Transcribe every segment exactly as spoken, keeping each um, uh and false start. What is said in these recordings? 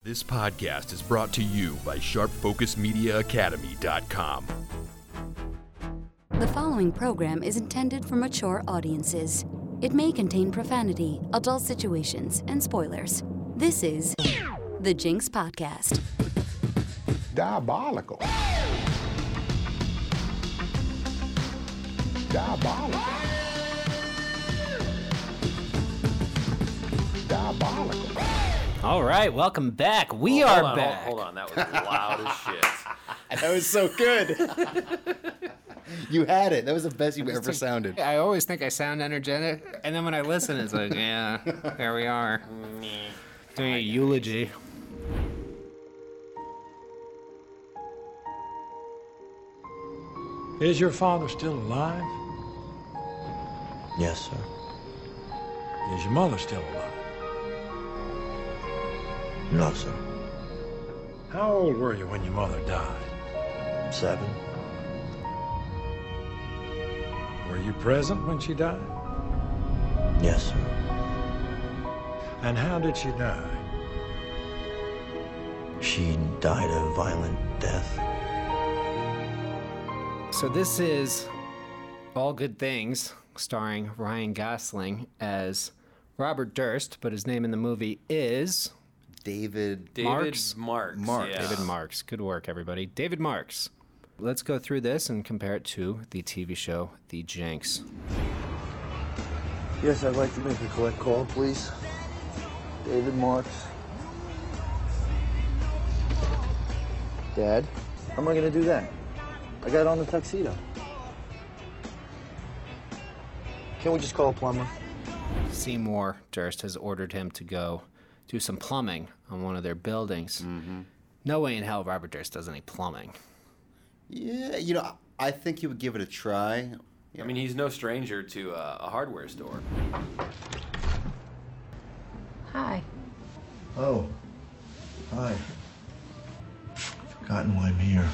This podcast is brought to you by Sharp Focus Media Academy dot com. The following program is intended for mature audiences. It may contain profanity, adult situations, and spoilers. This is the Jinx Podcast. Diabolical. Diabolical. Diabolical. All right, welcome back. We oh, are hold on, back. Hold, hold on, that was loud as shit. That was so good. You had it. That was the best you've ever Think, sounded. I always think I sound energetic, and then when I listen, it's like, yeah, there we are. Doing a eulogy. Is your father still alive? Yes, sir. Is your mother still alive? No, sir. How old were you when your mother died? Seven. Were you present when she died? Yes, sir. And how did she die? She died a violent death. So this is All Good Things, starring Ryan Gosling as Robert Durst, but his name in the movie is... David... David Marks? Marks. Marks. Yeah. David Marks. Good work, everybody. David Marks. Let's go through this and compare it to the T V show, The Jinx. Yes, I'd like to make a collect call, please. David Marks. Dad, how am I going to do that? I got on the tuxedo. Can't we just call a plumber? Seymour Durst has ordered him to go do some plumbing on one of their buildings. Mm-hmm. No way in hell Robert Durst does any plumbing. Yeah, you know, I think he would give it a try. I mean, he's no stranger to uh, a hardware store. Hi. Oh. Hi. Forgotten why I'm here.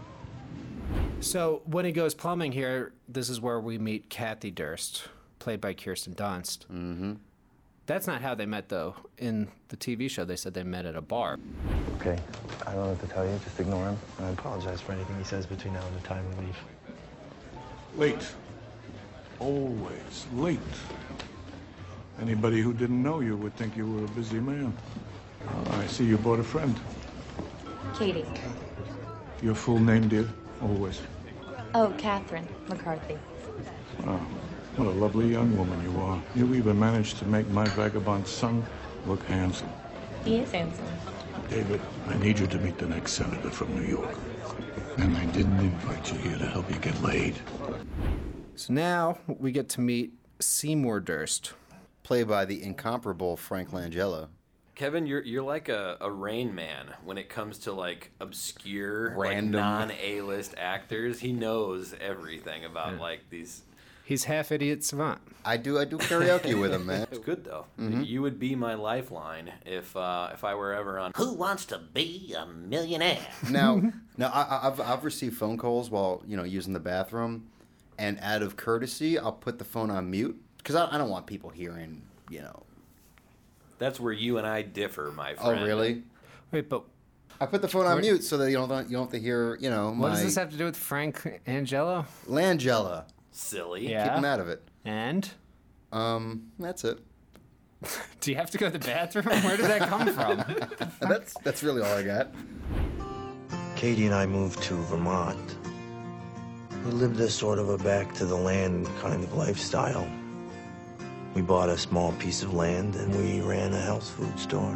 So when he goes plumbing here, this is where we meet Kathy Durst, played by Kirsten Dunst. Mm-hmm. That's not how they met, though. In the T V show, they said they met at a bar. Okay, I don't know what to tell you. Just ignore him. And I apologize for anything he says between now and the time we leave. Late. Always late. Anybody who didn't know you would think you were a busy man. Oh, I see you brought a friend. Katie. Your full name, dear? Always. Oh, Catherine McCarthy. Wow. What a lovely young woman you are. You even managed to make my vagabond son look handsome. He is handsome. David, I need you to meet the next senator from New York. And I didn't invite you here to help you get laid. So now we get to meet Seymour Durst. Played by the incomparable Frank Langella. Kevin, you're you're like a, a Rain Man when it comes to like obscure, Random. like non-A-list actors. He knows everything about Yeah. like these. He's half idiot savant. I do I do karaoke with him, man. It's good though. Mm-hmm. You would be my lifeline if uh, if I were ever on. Who wants to be a millionaire? Now, now I, I've I've received phone calls while you know using the bathroom, and out of courtesy, I'll put the phone on mute because I, I don't want people hearing you know. That's where you and I differ, my Oh friend. really? Wait, but I put the phone on Where- mute so that you don't you don't have to hear you know what my does this have to do with Frank Angelo? Langella. Silly. Yeah. Keep him out of it. And? Um, that's it. Do you have to go to the bathroom? Where did that come from? That's that's really all I got. Katie and I moved to Vermont. We lived a sort of a back to the land kind of lifestyle. We bought a small piece of land and we ran a health food store.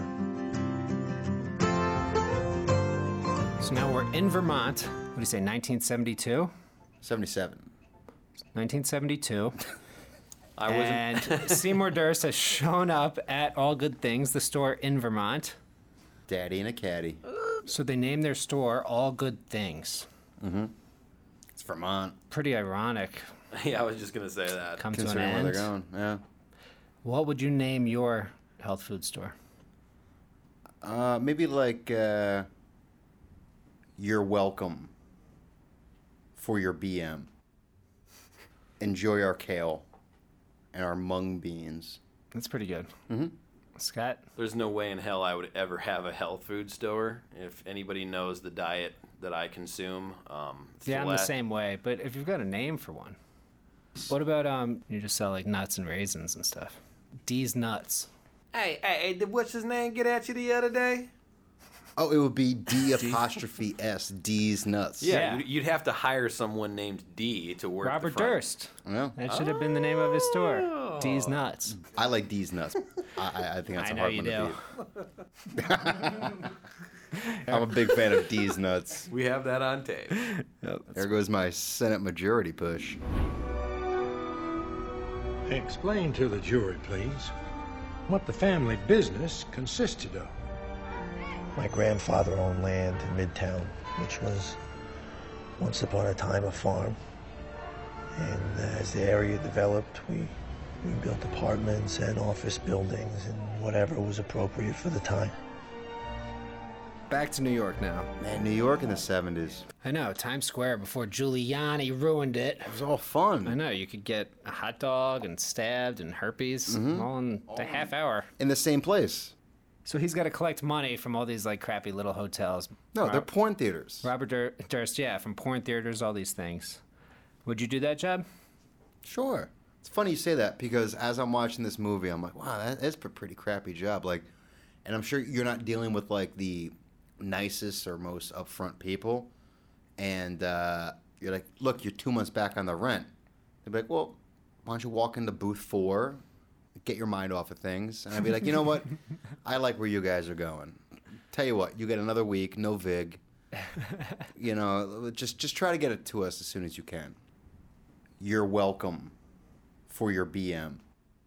So now we're in Vermont. What do you say, nineteen seventy-two? seventy-seven. nineteen seventy-two. I wasn't. And Seymour Durst has shown up at All Good Things, the store in Vermont. Daddy and a caddy. So they named their store All Good Things. Mm-hmm. It's Vermont. Pretty ironic. Yeah, I was just gonna say that. Come to an Considering where end. they're going, yeah. What would you name your health food store? Uh, maybe like uh, You're Welcome for your B M. Enjoy our kale and our mung beans. That's pretty good. Mm-hmm. Scott? There's no way in hell I would ever have a health food store. If anybody knows the diet that I consume, um, it's Yeah, I'm the la- same way. But if you've got a name for one, what about um? You just sell like nuts and raisins and stuff. D's Nuts. Hey, hey, hey, did what's his name get at you the other day? Oh, it would be D apostrophe S, D's Nuts. Yeah, Yeah. You'd, you'd have to hire someone named D to work. Robert the front. Durst. Yeah. That should have been the name of his store. D's Nuts. I like D's Nuts. I, I- I think that's I a know hard you one do. to beat. I'm a big fan of D's Nuts. We have that on tape. There goes my Senate majority push. Explain to the jury, please, what the family business consisted of. My grandfather owned land in Midtown, which was once upon a time a farm. And as the area developed, we, we built apartments and office buildings and whatever was appropriate for the time. Back to New York now. Man, New York in the seventies. I know, Times Square before Giuliani ruined it. It was all fun. I know, you could get a hot dog and stabbed and herpes all in a half hour. In the same place. So he's got to collect money from all these like crappy little hotels. No, they're Rob- porn theaters. Robert Dur- Durst, yeah, from porn theaters, all these things. Would you do that job? Sure. It's funny you say that because as I'm watching this movie, I'm like, wow, that is a pretty crappy job. Like, and I'm sure you're not dealing with like the nicest or most upfront people. And uh, you're like, look, you're two months back on the rent. They'd be like, well, why don't you walk into booth four, get your mind off of things? And I'd be like, you know what? I like where you guys are going. Tell you what, you get another week, no vig. You know, just just try to get it to us as soon as you can. You're welcome for your B M.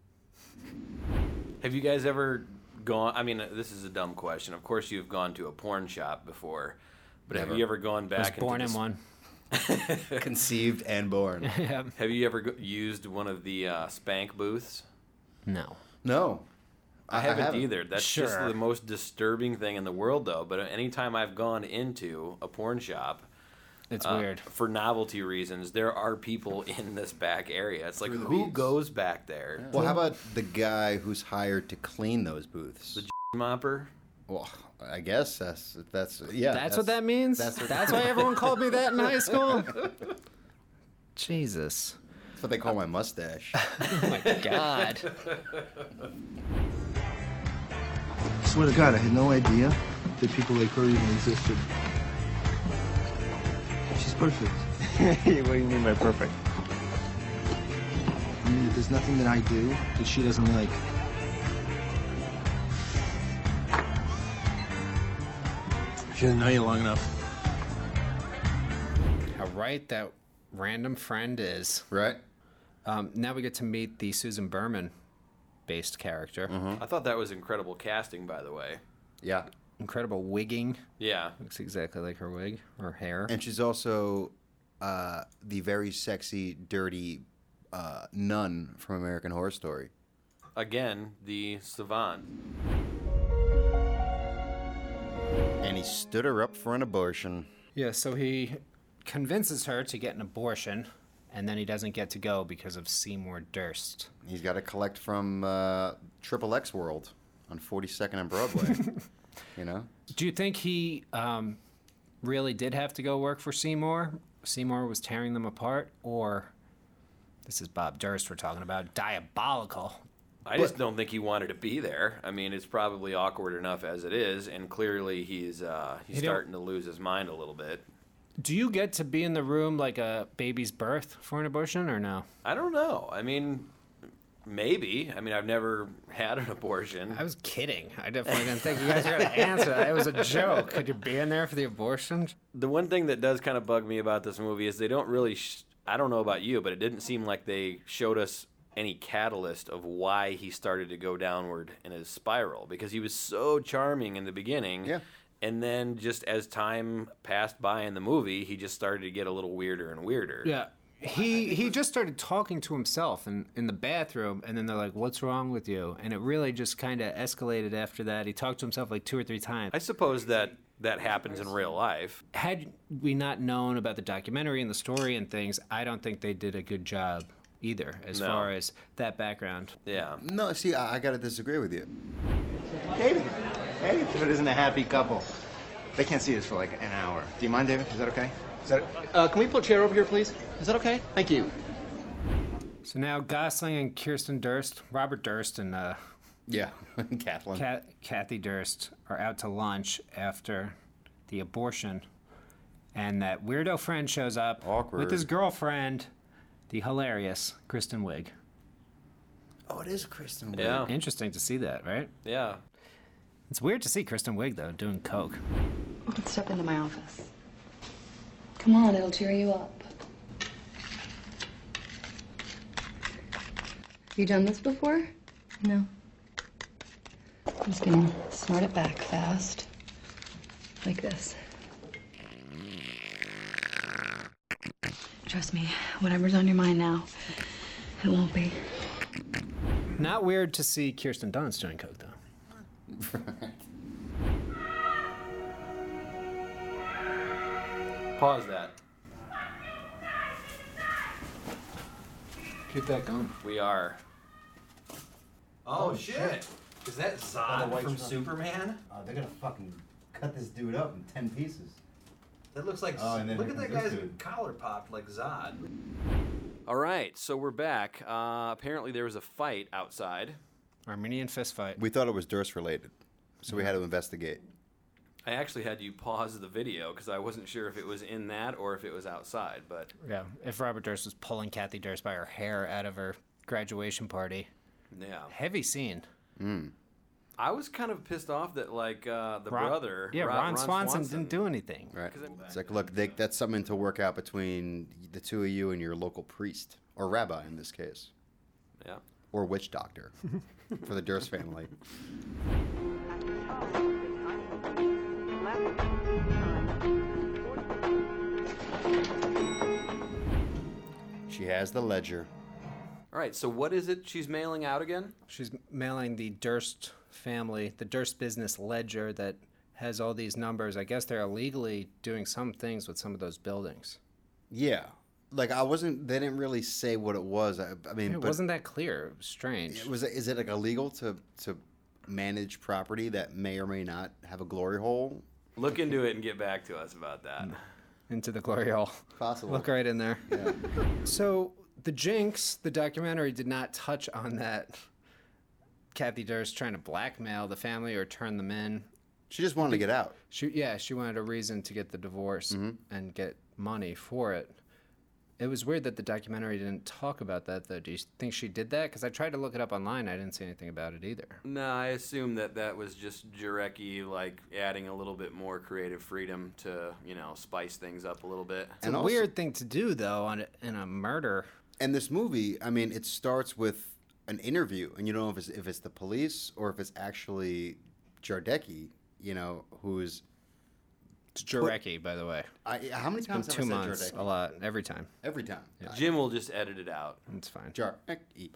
Have you guys ever gone? I mean, this is a dumb question. Of course, you've gone to a porn shop before, but Never. have you ever gone back? I was born in into one. Conceived and born. Yeah. Have you ever go- used one of the uh, spank booths? No. No. I, I haven't, haven't. either. That's just Sure. the most disturbing thing in the world, though. But anytime I've gone into a porn shop, It's uh, weird. for novelty reasons, there are people in this back area. It's like, Through the who weeds. goes back there? Well, how about the guy who's hired to clean those booths? The mopper? Well, I guess that's that's yeah. That's, what that means? That's, That's, what, why everyone called me that in high school? Jesus. that's what they call my mustache. Oh my God. Swear to God, I had no idea that people like her even existed. She's perfect. What do you mean by perfect? I mean, there's nothing that I do that she doesn't like. She didn't know you long enough. How right that random friend is. Right? Um, now we get to meet the Susan Berman based character. I thought that was incredible casting, by the way. Yeah. Incredible wigging. Yeah. Looks exactly like her wig or hair. And she's also uh, the very sexy, dirty uh, nun from American Horror Story. Again, the savant. And he stood her up for an abortion. Yeah, so he convinces her to get an abortion, and then he doesn't get to go because of Seymour Durst. He's got to collect from uh, Triple X World on forty-second and Broadway. You know? Do you think he um, really did have to go work for Seymour? Seymour was tearing them apart, or this is Bob Durst we're talking about, diabolical. I just don't think he wanted to be there. I mean, it's probably awkward enough as it is, and clearly he's uh, he's You don't- starting to lose his mind a little bit. Do you get to be in the room like a baby's birth for an abortion, or no? I don't know. I mean, maybe. I mean, I've never had an abortion. I was kidding. I definitely didn't think you guys were going to answer that. It was a joke. Could you be in there for the abortion? The one thing that does kind of bug me about this movie is they don't really. Sh- I don't know about you, but it didn't seem like they showed us any catalyst of why he started to go downward in his spiral, because he was so charming in the beginning. Yeah. And then just as time passed by in the movie, he just started to get a little weirder and weirder. Yeah. He he just started talking to himself in, in the bathroom, and then they're like, what's wrong with you? And it really just kind of escalated after that. He talked to himself like two or three times. I suppose that that happens in real life. Had we not known about the documentary and the story and things, I don't think they did a good job either as No. far as that background. Yeah. No, see, I, I got to disagree with you. David. Hey, David isn't a happy couple. They can't see us for like an hour. Do you mind, David? Is that okay? Is that, uh, can we pull a chair over here, please? Is that okay? Thank you. So now Gosling and Kirsten Durst, Robert Durst and uh, yeah, Kathleen, Kat, Kathy Durst are out to lunch after the abortion, and that weirdo friend shows up Awkward. with his girlfriend, the hilarious Kristen Wiig. Oh, it is Kristen Wiig. Yeah. Interesting to see that, right? Yeah. It's weird to see Kristen Wiig though doing coke. Let's step into my office. Come on, it'll cheer you up. You done this before? No. I'm just gonna snort it back fast. Like this. Trust me, whatever's on your mind now, it won't be. Not weird to see Kirsten Dunst doing coke though. Pause that. Keep that going. We are. Oh, shit. Is that Zod from Superman? Oh, they're gonna fucking cut this dude up in ten pieces. That looks like. Oh, and then look here at that comes this guy's dude. collar popped like Zod. All right, so we're back. Uh, apparently there was a fight outside. Armenian fist fight. We thought it was Durst related, so we had to investigate. I actually had you pause the video because I wasn't sure if it was in that or if it was outside, but... Yeah, if Robert Durst was pulling Kathy Durst by her hair out of her graduation party. Yeah. Heavy scene. Mm. I was kind of pissed off that, like, uh, the Ron, brother... Yeah, Ron, Ron, Ron Swanson, Swanson didn't do anything. Right. It's like, look, they, that's something to work out between the two of you and your local priest, or rabbi in this case. Yeah. Or witch doctor for the Durst family. She has the ledger. All right, so what is it she's mailing out again? She's mailing the Durst family, the Durst business ledger that has all these numbers. I guess they're illegally doing some things with some of those buildings. Yeah. Like, I wasn't, they didn't really say what it was. I, I mean, It but wasn't that clear. It was strange. it was, is it like illegal to, to manage property that may or may not have a glory hole? Look into it and get back to us about that. Into the glory hole. Possible. Look right in there. Yeah. So, The Jinx, the documentary, did not touch on that Kathy Durst trying to blackmail the family or turn them in. She just wanted to get out. She, yeah, she wanted a reason to get the divorce Mm-hmm. and get money for it. It was weird that the documentary didn't talk about that, though. Do you think she did that? Because I tried to look it up online. I didn't see anything about it either. No, I assume that that was just Jarecki, like, adding a little bit more creative freedom to, you know, spice things up a little bit. It's a weird thing to do, though, on a, in a murder. And this movie, I mean, it starts with an interview, and you don't know if it's, if it's the police or if it's actually Jarecki, you know, who's... It's Jarecki, by the way. I, how many It's times been have two I said months, Jarecki? a lot, every time. Every time. Yeah. Jim will just edit it out. It's fine. Jarecki.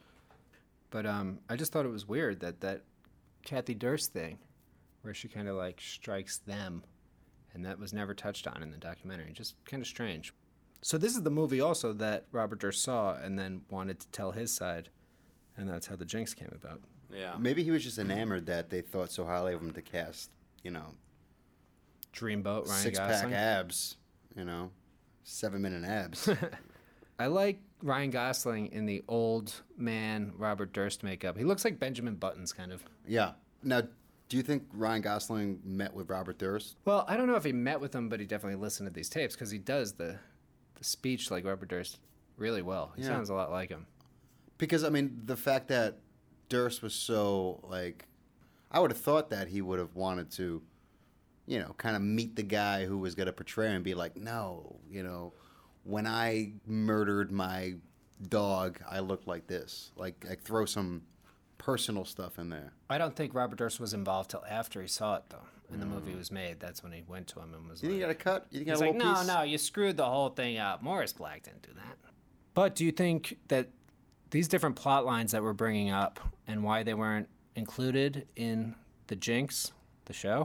But um, I just thought it was weird that that Kathy Durst thing, where she kind of like strikes them, and that was never touched on in the documentary. Just kind of strange. So this is the movie also that Robert Durst saw and then wanted to tell his side, and that's how The Jinx came about. Yeah. Maybe he was just enamored that they thought so highly of him to cast, you know, Dreamboat, Ryan six Gosling. pack abs, you know, seven minute abs. I like Ryan Gosling in the old man Robert Durst makeup. He looks like Benjamin Buttons, kind of. Yeah. Now, do you think Ryan Gosling met with Robert Durst? Well, I don't know if he met with him, but he definitely listened to these tapes because he does the the speech like Robert Durst really well. He Yeah. sounds a lot like him. Because, I mean, the fact that Durst was so, like, I would have thought that he would have wanted to, you know, kind of meet the guy who was going to portray him and be like, no, you know, when I murdered my dog, I looked like this. Like, like throw some personal stuff in there. I don't think Robert Durst was involved till after he saw it, though. And the movie was made. That's when he went to him and was You think like... you got a cut? You think you He's got a like, little no, piece? no, you screwed the whole thing up. Morris Black didn't do that. But do you think that these different plot lines that we're bringing up and why they weren't included in The Jinx, the show,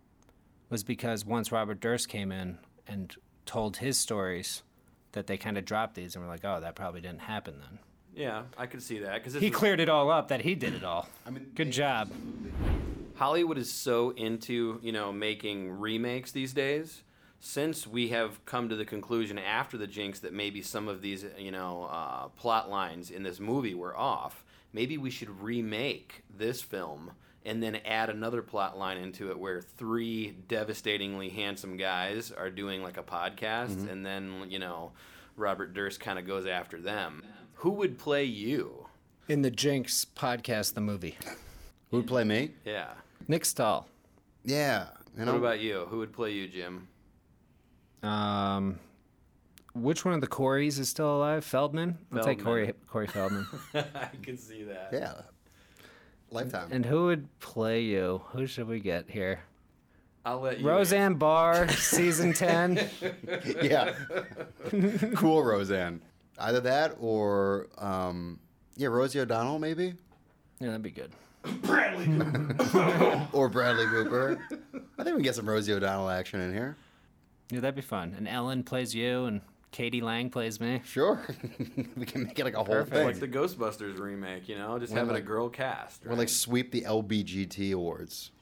was because once Robert Durst came in and told his stories, that they kind of dropped these and were like, oh, that probably didn't happen then. Yeah, I could see that. Cause this He was- cleared it all up that he did it all. I mean, good job. Hollywood is so into, you know, making remakes these days. Since we have come to the conclusion after the Jinx that maybe some of these, you know, uh, plot lines in this movie were off, maybe we should remake this film and then add another plot line into it where three devastatingly handsome guys are doing like a podcast, Mhm. and then, you know, Robert Durst kind of goes after them. Who would play you? In the Jinx podcast, the movie. Who would play me? Yeah. Nick Stahl. Yeah. You know, What about you? Who would play you, Jim? Um, which one of the Coreys is still alive? Feldman? I'll take Feldman. Corey, Corey Feldman. I can see that. Yeah. Lifetime. And who would play you? Who should we get here? I'll let you. Roseanne Barr, season ten. Yeah. Cool, Roseanne. Either that or, um, yeah, Rosie O'Donnell, maybe? Yeah, that'd be good. Bradley Or Bradley Cooper. I think we can get some Rosie O'Donnell action in here. Yeah, that'd be fun. And Ellen plays you, and Katie Lang plays me. Sure. We can make it like a whole Perfect. thing. Like the Ghostbusters remake, you know, just When, having like- a girl cast. Or like sweep the L B G T awards.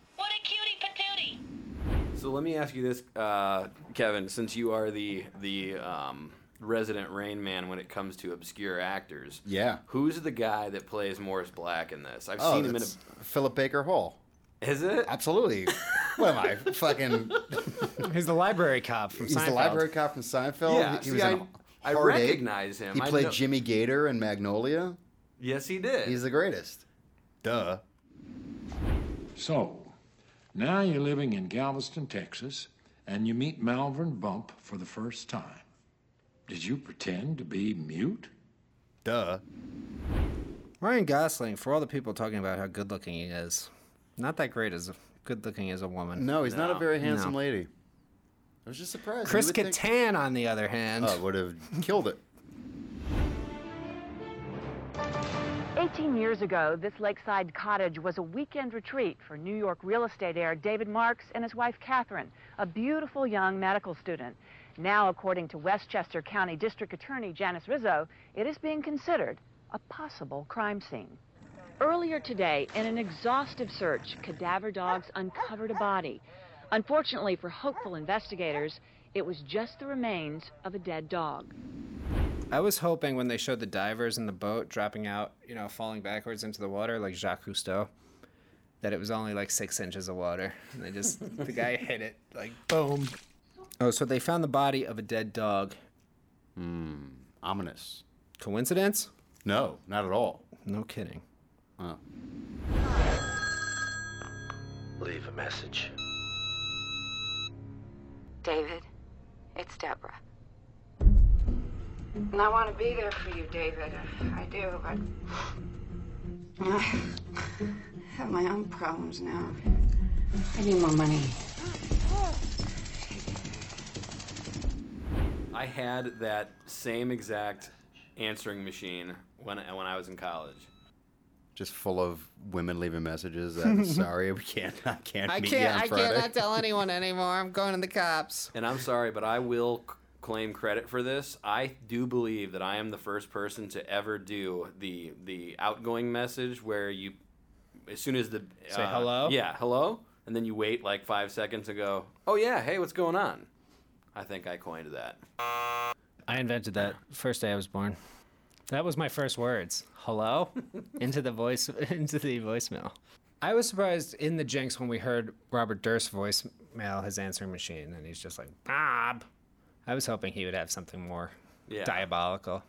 So let me ask you this, uh, Kevin, since you are the the um, resident Rain Man when it comes to obscure actors. Yeah. Who's the guy that plays Morris Black in this? I've Oh, seen him in a. that's Philip Baker Hall. Is it? Absolutely. What am I? Fucking. He's the library cop from He's Seinfeld. the library cop from Seinfeld. Yeah, He, see, was I- in I Hard Eight. recognize him. He I played know- Jimmy Gator in Magnolia. Yes, he did. He's the greatest. Duh. So, now you're living in Galveston, Texas, and you meet Malvern Bump for the first time. Did you pretend to be mute? Duh. Ryan Gosling, for all the people talking about how good looking he is, not that great as good looking as a woman. No, he's not a very handsome No. lady. I was just surprised. Chris You would think- Kattan, on the other hand. Oh, would have killed it. eighteen years ago, this lakeside cottage was a weekend retreat for New York real estate heir David Marks and his wife Catherine, a beautiful young medical student. Now, according to Westchester County District Attorney Janice Rizzo, it is being considered a possible crime scene. Earlier today, in an exhaustive search, cadaver dogs uncovered a body. Unfortunately for hopeful investigators, it was just the remains of a dead dog. I was hoping when they showed the divers in the boat dropping out, you know, falling backwards into the water like Jacques Cousteau, that it was only like six inches of water. And they just, the guy hit it, like, boom. Oh, so they found the body of a dead dog. Hmm. Ominous. Coincidence? No, not at all. No kidding. Oh. Leave a message. David, it's Deborah. And I want to be there for you, David. I do, but I have my own problems now. I need more money. I had that same exact answering machine when when I was in college. Just full of women leaving messages that sorry we can't I can't I meet can't, you on I Friday. cannot tell anyone anymore. I'm going to the cops. And I'm sorry, but I will c- claim credit for this. I do believe that I am the first person to ever do the the outgoing message where you, as soon as the Say uh, hello? yeah, hello, and then you wait like five seconds and go, oh yeah, hey, what's going on? I think I coined that. I invented that first day I was born. That was my first words. Hello? into the voice into the voicemail. I was surprised in the Jinx when we heard Robert Durst's voicemail, his answering machine, and he's just like, Bob. I was hoping he would have something more Yeah. diabolical.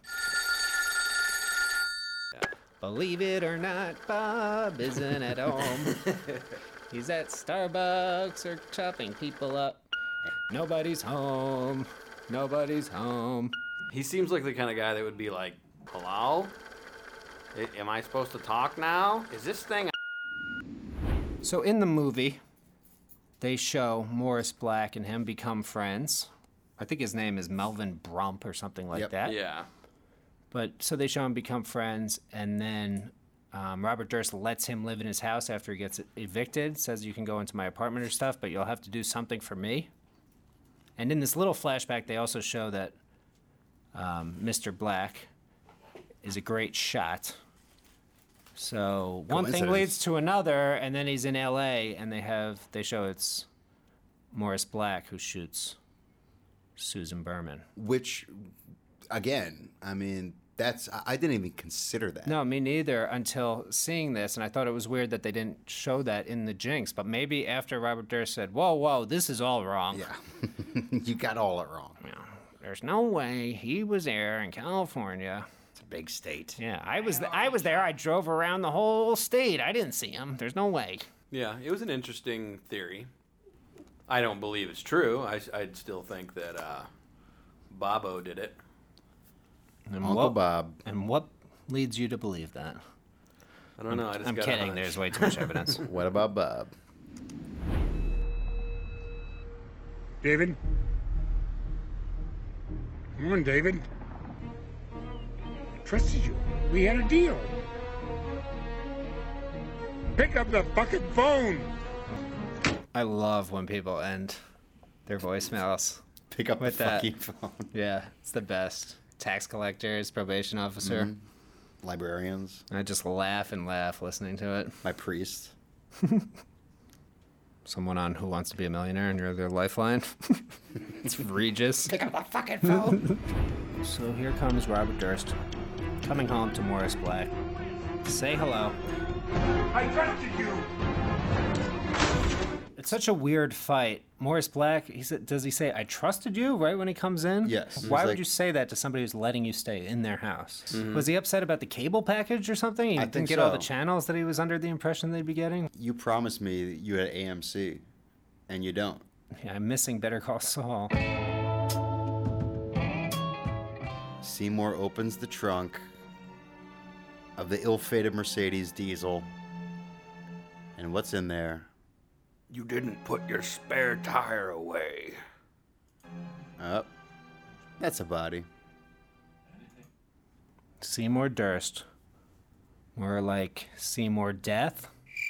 Believe it or not, Bob isn't at home. He's at Starbucks or chopping people up. Nobody's home. Nobody's home. He seems like the kind of guy that would be like, hello? I- am I supposed to talk now? Is this thing... So in the movie, they show Morris Black and him become friends. I think his name is Melvin Brump or something like that. Yeah. But so they show him become friends, and then um, Robert Durst lets him live in his house after he gets evicted, says you can go into my apartment or stuff, but you'll have to do something for me. And in this little flashback, they also show that um, Mister Black is a great shot. So one thing leads to another, and then he's in L A, and they have they show it's Morris Black who shoots Susan Berman. Which, again, I mean, that's I didn't even consider that. No, me neither until seeing this, and I thought it was weird that they didn't show that in the Jinx. But maybe after Robert Durst said, "Whoa, whoa, this is all wrong." Yeah, you got all it wrong. Yeah. There's no way he was there in California. It's a big state. Yeah, I was th- I was there. I drove around the whole state. I didn't see him. There's no way. Yeah, it was an interesting theory. I don't believe it's true. I, I'd still think that uh, Bobo did it. And Uncle what, Bob. And what leads you to believe that? I don't know. I just I'm got a kidding. hunch. There's way too much evidence. What about Bob? David? Come on, David. I trusted you. We had a deal. Pick up the fucking phone. I love when people end their voicemails. Pick up with the that. fucking phone. Yeah, it's the best. Tax collectors, probation officer. Mhm. Librarians. I just laugh and laugh listening to it. My priest. Someone on Who Wants to Be a Millionaire and you're their lifeline. It's Regis. Pick up the fucking phone. So here comes Robert Durst, coming home to Morris Black. Say hello. I trusted you. It's such a weird fight. Morris Black, he said, does he say, "I trusted you," right when he comes in? Yes. Why He's would like- you say that to somebody who's letting you stay in their house? Mhm. Was he upset about the cable package or something? He I didn't think get all the so. channels that he was under the impression they'd be getting? You promised me that you had A M C, and you don't. Yeah, I'm missing Better Call Saul. Seymour opens the trunk of the ill-fated Mercedes diesel. And what's in there? You didn't put your spare tire away. Oh, that's a body. Seymour Durst. More like Seymour Death.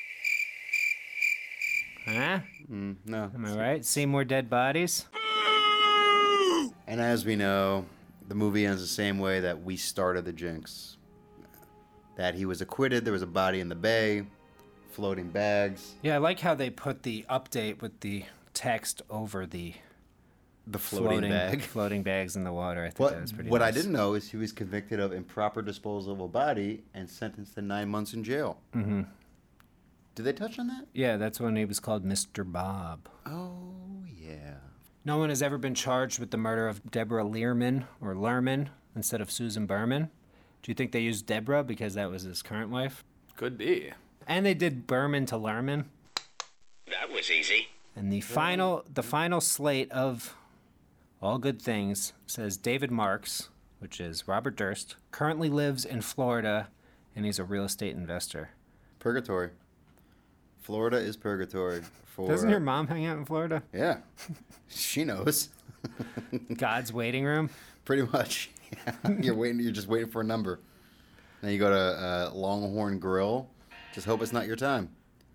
Huh? Mm, no. Am I right? Seymour Dead Bodies? And as we know, the movie ends the same way that we started the Jinx. That he was acquitted, there was a body in the bay, floating bags. Yeah, I like how they put the update with the text over the The floating, bag. floating bags in the water. I think What, that was pretty what I nice. didn't know is he was convicted of improper disposal of a body and sentenced to nine months in jail. Mm-hmm. Did they touch on that? Yeah, that's when he was called Mister Bob. Oh, yeah. No one has ever been charged with the murder of Deborah Learman or Lerman instead of Susan Berman. Do you think they used Deborah because that was his current wife? Could be. And they did Berman to Lerman. That was easy. And the final, the final slate of All Good Things says David Marks, which is Robert Durst, currently lives in Florida, and he's a real estate investor. Purgatory. Florida is purgatory. For... Doesn't your mom hang out in Florida? Yeah. She knows. God's waiting room? Pretty much. Yeah. You're waiting. You're just waiting for a number. Then you go to uh, Longhorn Grill. Just hope it's not your time.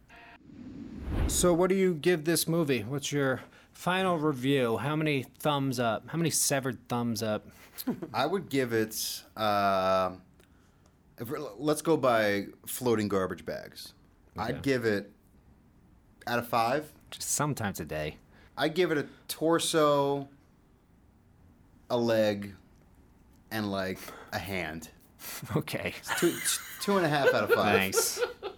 So what do you give this movie? What's your final review? How many thumbs up? How many severed thumbs up? I would give it. Uh, if we're- let's go by floating garbage bags. Okay. I'd give it out of five. Just sometimes a day. I'd give it a torso, a leg, and like a hand. Okay. It's two, two and a half out of five. Thanks.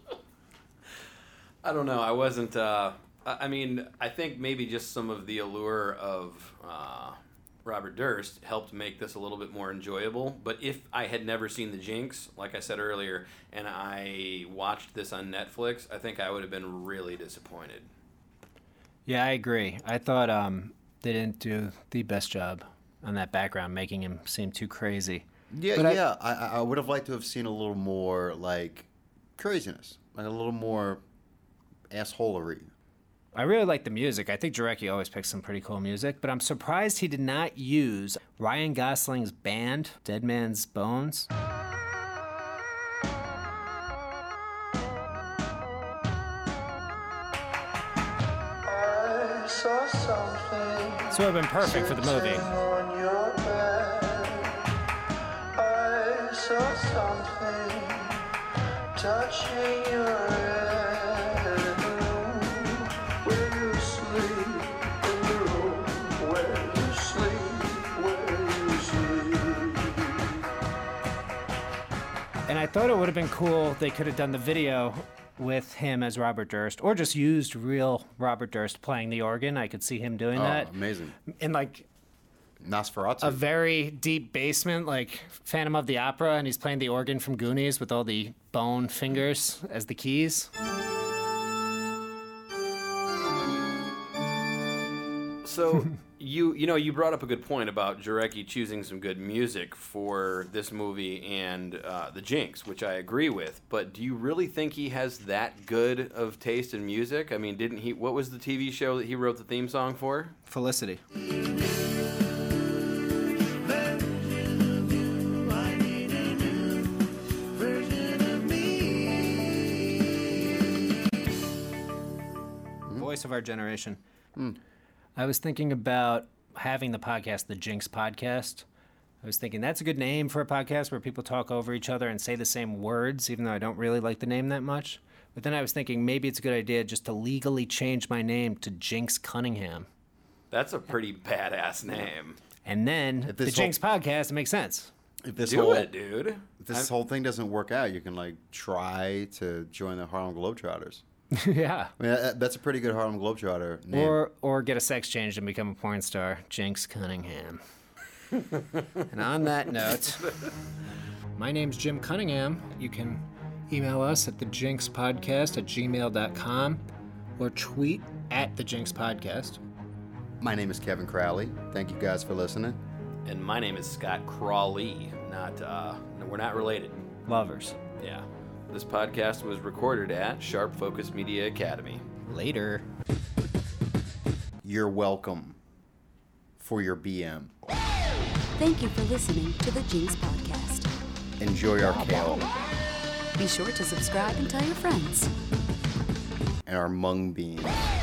I don't know. I wasn't. Uh, I I mean, I think maybe just some of the allure of uh, Robert Durst helped make this a little bit more enjoyable. But if I had never seen The Jinx, like I said earlier, and I watched this on Netflix, I think I would have been really disappointed. Yeah, I agree. I thought um, they didn't do the best job on that background, making him seem too crazy. Yeah, But I- yeah. I, I would have liked to have seen a little more like craziness, like a little more assholery. I really like the music. I think Jarecki always picks some pretty cool music, but I'm surprised he did not use Ryan Gosling's band, Dead Man's Bones. So it would have been perfect for the movie. touching your head, where you sleep in the room, where you sleep, where you sleep. And I thought it would have been cool. They could have done the video with him as Robert Durst, or just used real Robert Durst playing the organ. I could see him doing Oh, that. amazing. In like Nosferatu. a very deep basement, like Phantom of the Opera, and he's playing the organ from Goonies with all the bone fingers as the keys. So you you know you brought up a good point about Jarecki choosing some good music for this movie and uh, the Jinx, which I agree with. But do you really think he has that good of taste in music? I mean, didn't he? What was the T V show that he wrote the theme song for? Felicity. Voice of our generation. Mm. I was thinking about having the podcast, the Jinx Podcast. I was thinking that's a good name for a podcast where people talk over each other and say the same words, even though I don't really like the name that much. But then I was thinking maybe it's a good idea just to legally change my name to Jinx Cunningham. That's a pretty badass name. And then If the this Jinx Podcast, it makes sense. If this Do whole, it, dude. If this I'm- whole thing doesn't work out, you can like try to join the Harlem Globetrotters. Yeah. I mean, that- that's a pretty good Harlem Globetrotter name. Or or get a sex change and become a porn star, Jinx Cunningham. And on that note, my name's Jim Cunningham. You can email us at the jinx podcast at gmail dot com or tweet at the Jinx Podcast. My name is Kevin Crowley. Thank you guys for listening. And my name is Scott Crawley. Not uh, no, we're not related. Lovers. Yeah. This podcast was recorded at Sharp Focus Media Academy. Later. You're welcome for your B M. Thank you for listening to the Jinx Podcast. Enjoy our kale Be sure to subscribe and tell your friends. and our mung beans.